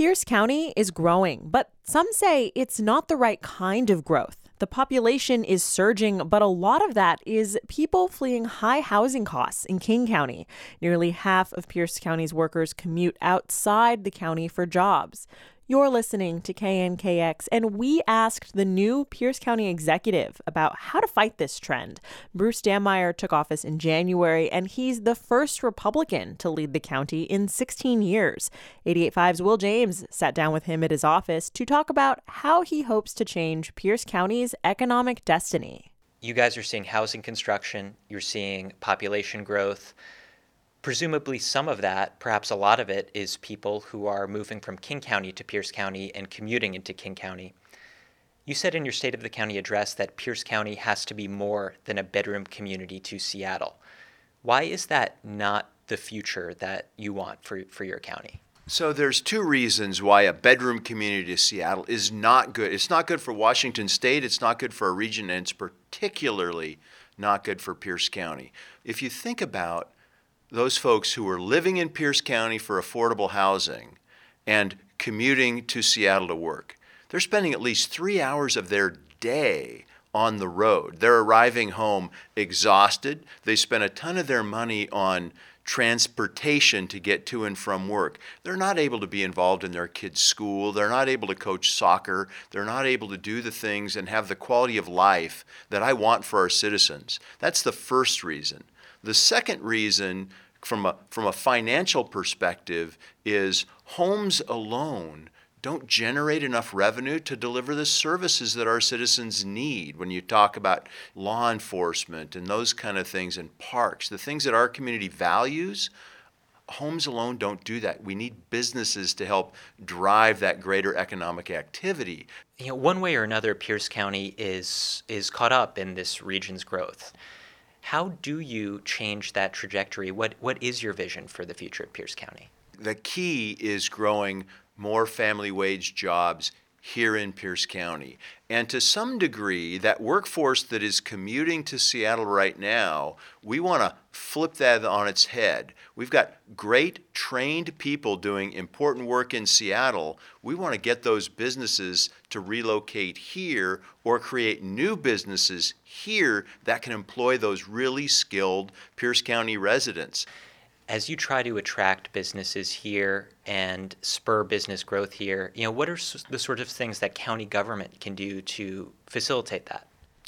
Pierce County is growing, but some say it's not the right kind of growth. The population is surging, but a lot of that is people fleeing high housing costs in King County. Nearly half of Pierce County's workers commute outside the county for jobs. You're listening to KNKX, and we asked the new Pierce County executive about how to fight this trend. Bruce Dammeier took office in January, and he's the first Republican to lead the county in 16 years. 88.5's Will James sat down with him at his office to talk about how he hopes to change Pierce County's economic destiny. You guys are seeing housing construction, you're seeing population growth. Presumably some of that, perhaps a lot of it, is people who are moving from King County to Pierce County and commuting into King County. You said in your State of the County address that Pierce County has to be more than a bedroom community to Seattle. Why is that not the future that you want for your county? So there's two reasons why a bedroom community to Seattle is not good. It's not good for Washington State, it's not good for a region, and it's particularly not good for Pierce County. If you think about those folks who are living in Pierce County for affordable housing and commuting to Seattle to work, they're spending at least 3 hours of their day on the road. They're arriving home exhausted. They spend a ton of their money on transportation to get to and from work. They're not able to be involved in their kids' school. They're not able to coach soccer. They're not able to do the things and have the quality of life that I want for our citizens. That's the first reason. The second reason, from a financial perspective, is homes alone don't generate enough revenue to deliver the services that our citizens need. When you talk about law enforcement and those kind of things, and parks, the things that our community values, homes alone don't do that. We need businesses to help drive that greater economic activity. One way or another, Pierce County is caught up in this region's growth. How do you change that trajectory? What is your vision for the future of Pierce County? The key is growing more family wage jobs here in Pierce County. And to some degree, that workforce that is commuting to Seattle right now, we want to flip that on its head. We've got great trained people doing important work in Seattle. We want to get those businesses to relocate here or create new businesses here that can employ those really skilled Pierce County residents. As you try to attract businesses here and spur business growth here, what are the sort of things that county government can do to facilitate that?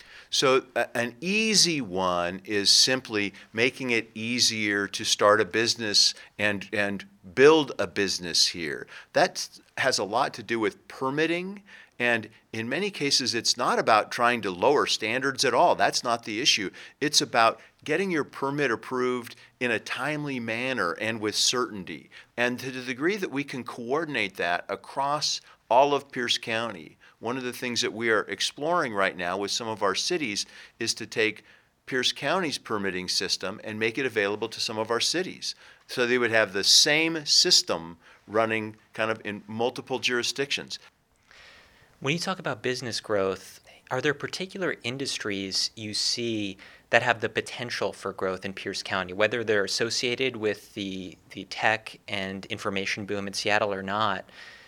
So an easy one is simply making it easier to start a business and build a business here. That has a lot to do with permitting. And in many cases, it's not about trying to lower standards at all. That's not the issue. It's about getting your permit approved in a timely manner and with certainty. And to the degree that we can coordinate that across all of Pierce County, one of the things that we are exploring right now with some of our cities is to take Pierce County's permitting system and make it available to some of our cities. So they would have the same system running kind of in multiple jurisdictions. When you talk about business growth, are there particular industries you see that have the potential for growth in Pierce County, whether they're associated with the tech and information boom in Seattle or not?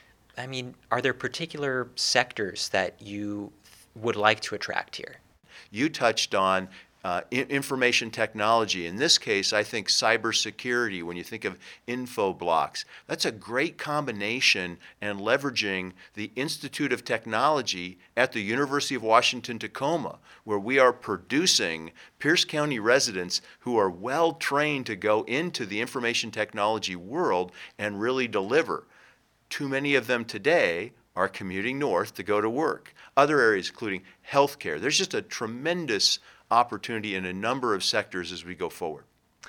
I mean, are there particular sectors that you would like to attract here? You touched on information technology. In this case, I think cybersecurity, when you think of info blocks, that's a great combination and leveraging the Institute of Technology at the University of Washington, Tacoma, where we are producing Pierce County residents who are well trained to go into the information technology world and really deliver. Too many of them today are commuting north to go to work. Other areas, including healthcare. There's just a tremendous opportunity in a number of sectors as we go forward.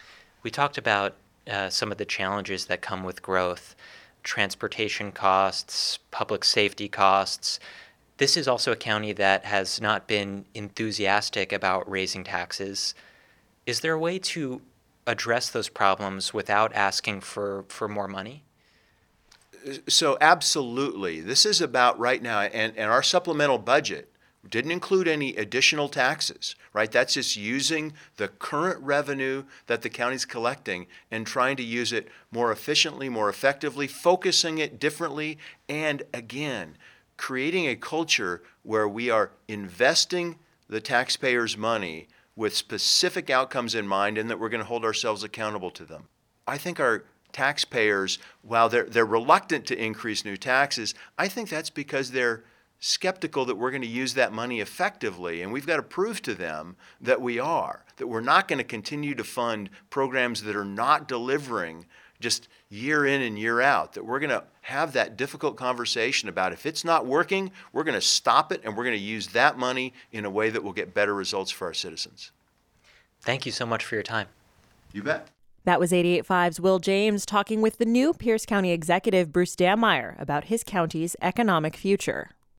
We talked about some of the challenges that come with growth, transportation costs, public safety costs. This is also a county that has not been enthusiastic about raising taxes. Is there a way to address those problems without asking for more money? So absolutely. This is about right now, and our supplemental budget Didn't include any additional taxes, right? That's just using the current revenue that the county's collecting and trying to use it more efficiently, more effectively, focusing it differently, and again, creating a culture where we are investing the taxpayers' money with specific outcomes in mind and that we're going to hold ourselves accountable to them. I think our taxpayers, while they're reluctant to increase new taxes, I think that's because they're skeptical that we're going to use that money effectively, and we've got to prove to them that we are, that we're not going to continue to fund programs that are not delivering just year in and year out, that we're going to have that difficult conversation about if it's not working, we're going to stop it and we're going to use that money in a way that will get better results for our citizens. Thank you so much for your time. You bet. That was 88.5's Will James talking with the new Pierce County executive Bruce Dammeier about his county's economic future.